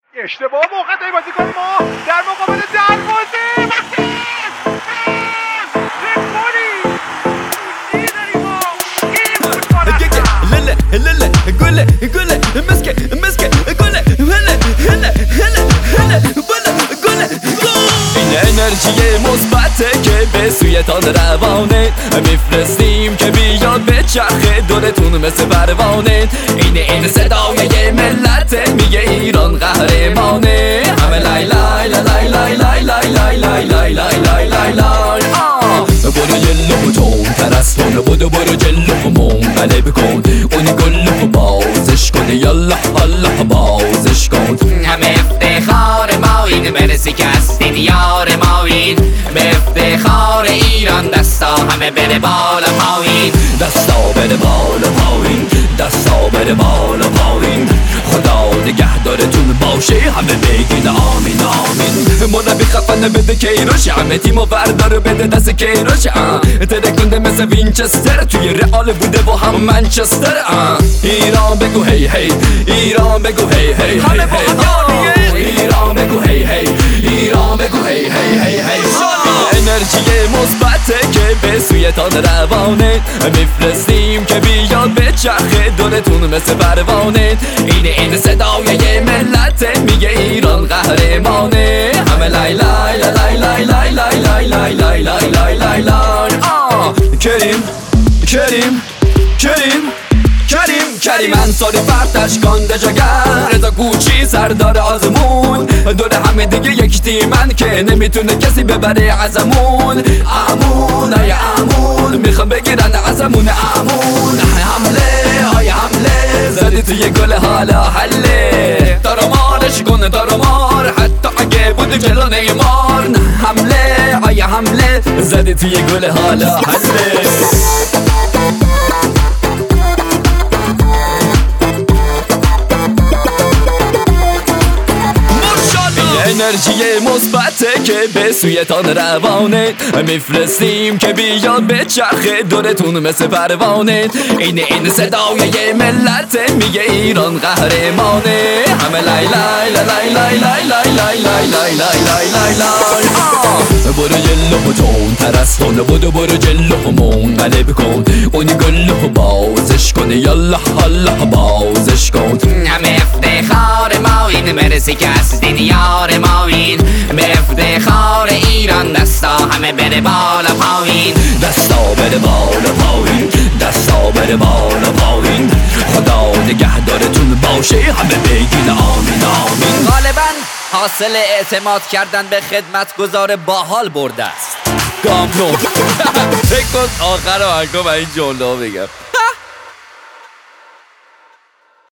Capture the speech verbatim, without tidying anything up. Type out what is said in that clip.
اشتباه موقع بازی کنیم ما در مقابل دروازه لله لله قله قله مسكه مسكه قله هلا هلا هلا هلا قله قله این انرژی مثبته که به سویتان روانه میفرستیم که بیاد به چرخه دورتون مثل پروانه. این این صدای ملت میگه ایران قهرمانه. همه لای لای لای لای لای لای لای لای لای لای لای لای لای برو جلو تون ترستون بودو برو جلو منقلب کن اون گلو بازش کن یالا الله بازش کن. همه افتخار ما این برسی که هستین یار ما این به افتخار ایران دستا همه بره بالا پایین دستا بره بالا پایین دستا بره بالا پایین خدا نگهدارتون باشه همه بگین آمین آمین. مربی خفن بده کیروش همه تیمو بردار بده دست کیروش ترکونده مثل وینچستر توی رئال بوده و هم منچستر. ایران بگو هی هی ایران بگو هی هی هی هی ایران بگو هی هی ایران بگو هی هی هی هی. انرژی مثبته که به سویتان روانه میفرستیم که بیاد به چرخه دورتون مثل پروانه. این این صدای ملت میگه ایران قهرمانه. همه لای لای لای لای لای لای لای لای لای لای لای لای لای کریم کریم کریم کریم کریم انصاری فرتش کانده جگر رضا کوچی سردار آزمون دور همه دیگه یک تیمن که نمیتونه کسی ببره ازمون. امون ای امون میخوام بگیرن ازمون امون. حمله های حمله زدی توی گل حالا حله تارمارش کنه تارمار حتی اگه بود جلو نیمار. حمله های حمله زدی توی گل حالا حله. انرژی مثبته که به سویتان روانه میفرستیم که بیاد به چرخه دورتون مثل پروانه. این این صدای ملت میگه ایران قهرمانه. همه لای لای لای لای لای لای لای لای لای لای لای لای لای برو جلو تون ترستون بودو برو جلو منقلب کن اون گلو بازش کن یالا الله بازش کن. همه افتخار ما این مرسی که هستین یار ما این به افتخار ایران دستا همه بره بالا پایین دستا بره بالا پایین دستا بره بالا پایین خدا نگهدارتون باشه همه بگین آمین آمین. غالبا حاصل اعتماد کردن به خدمتگزار باحال برده است. گام کن فکر کن آخر آهنگا و این جمله ها بگم